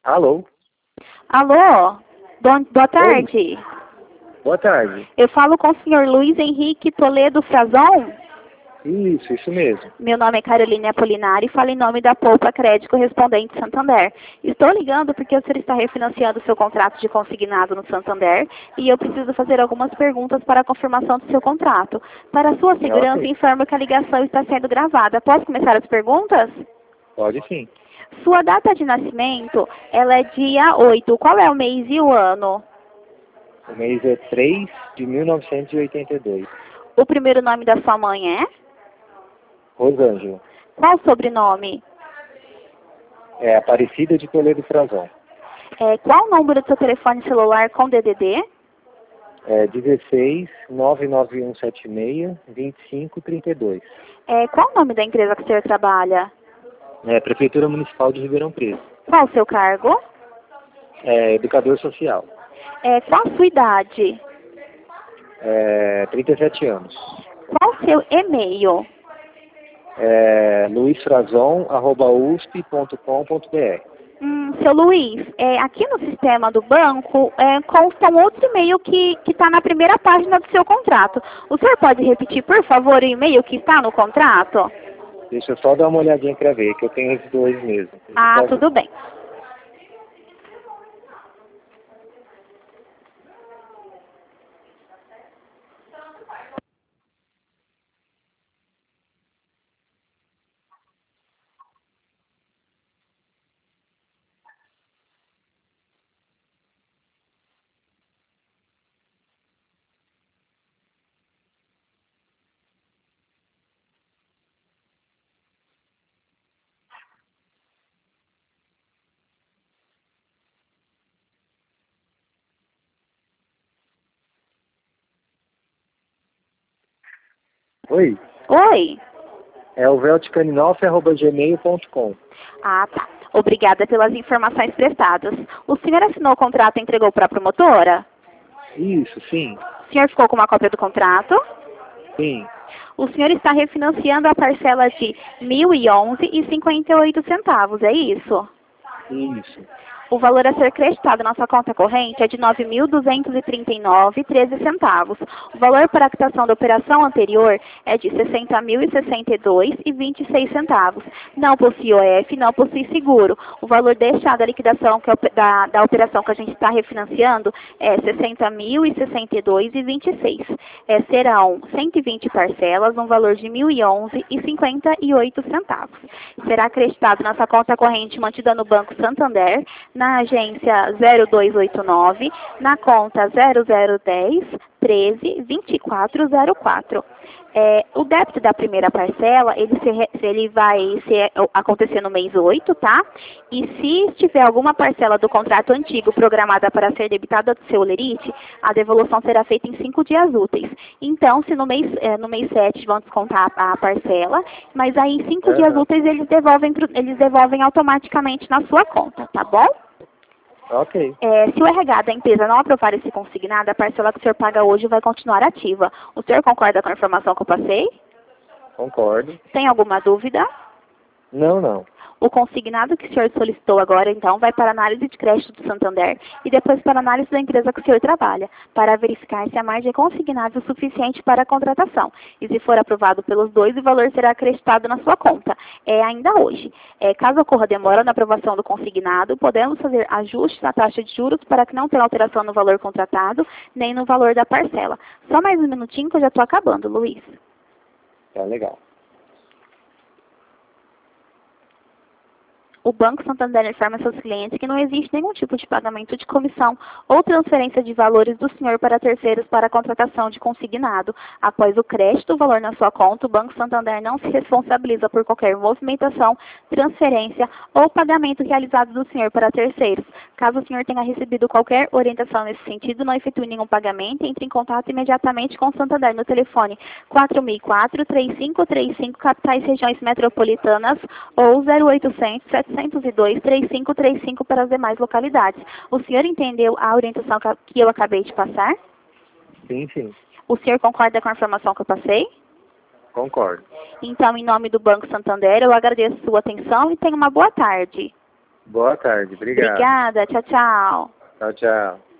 Alô? Alô? Boa Oi, tarde. boa tarde. Eu falo com o senhor Luiz Henrique Toledo Frazon. Isso mesmo. Meu nome é Carolina Apolinari e falo em nome da Poupa Crédito Correspondente Santander. Estou ligando porque o senhor está refinanciando seu contrato de consignado no Santander e eu preciso fazer algumas perguntas para a confirmação do seu contrato. Para sua segurança, Ok, informo que a ligação está sendo gravada. Posso começar as perguntas? pode sim. Sua data de nascimento, ela é dia 8. Qual é o mês e o ano? O mês é 3 de 1982. O primeiro nome da sua mãe é? Rosângela. Qual o sobrenome? É Aparecida de Toledo Frazão. Qual o número do seu telefone celular com DDD? É 16 99176 2532. Qual o nome da empresa que o senhor trabalha? É Prefeitura Municipal de Ribeirão Preto. Qual o seu cargo? É Educador Social. Qual a sua idade? É 37 anos. Qual o seu e-mail? É luizfrazon@usp.com.br. Seu Luiz, aqui no sistema do banco consta um outro e-mail que está na primeira página do seu contrato. O senhor pode repetir, por favor, o e-mail que está no contrato? Deixa eu só dar uma olhadinha para ver, que eu tenho os dois mesmo. Deixa eu Ah, só ver. tudo bem. Oi, Oi. é o velticaminoff@gmail.com. Ah, tá. Obrigada pelas informações prestadas. O senhor assinou o contrato e entregou para a promotora? Isso, sim, O senhor ficou com uma cópia do contrato? sim, O senhor está refinanciando a parcela de R$ 1.011,58, é isso? isso. O valor a ser creditado na sua conta corrente é de R$ 9.239,13. O valor para a quitação da operação anterior é de R$ 60.062,26. Não possui OF, não possui seguro. O valor deixado da liquidação da operação que a gente está refinanciando é R$ 60.062,26. Serão 120 parcelas, um valor de R$ 1.011,58. Será acreditado na sua conta corrente mantida no Banco Santander, na agência 0289, na conta 0010 13 2404. O débito da primeira parcela, ele vai acontecer no mês 8, tá? E se tiver alguma parcela do contrato antigo programada para ser debitada do seu lerite, a devolução será feita em 5 dias úteis. Então, se no mês 7 vão descontar a parcela, mas aí em 5 dias Aham. úteis eles devolvem automaticamente na sua conta, tá bom? Ok, Se o RH da empresa não aprovar esse consignado, a parcela que o senhor paga hoje vai continuar ativa. O senhor concorda com a informação que eu passei? concordo. Tem alguma dúvida? Não. O consignado que o senhor solicitou agora, então, vai para a análise de crédito do Santander e depois para a análise da empresa que o senhor trabalha, para verificar se a margem é consignável o suficiente para a contratação. E se for aprovado pelos dois, o valor será acreditado na sua conta, ainda hoje. Caso ocorra demora na aprovação do consignado, podemos fazer ajustes na taxa de juros para que não tenha alteração no valor contratado, nem no valor da parcela. Só mais um minutinho que eu já estou acabando, Luiz. Tá legal. O Banco Santander informa seus clientes que não existe nenhum tipo de pagamento de comissão ou transferência de valores do senhor para terceiros para a contratação de consignado. Após o crédito do valor na sua conta, o Banco Santander não se responsabiliza por qualquer movimentação, transferência ou pagamento realizado do senhor para terceiros. Caso o senhor tenha recebido qualquer orientação nesse sentido, não efetue nenhum pagamento, entre em contato imediatamente com o Santander no telefone 4004-3535, capitais e regiões metropolitanas, ou 0800 702 3535 para as demais localidades. O senhor entendeu a orientação que eu acabei de passar? Sim, O senhor concorda com a informação que eu passei? concordo. Então, em nome do Banco Santander, eu agradeço sua atenção e tenha uma boa tarde. Boa tarde, obrigado. Obrigada, tchau, tchau. Tchau, tchau.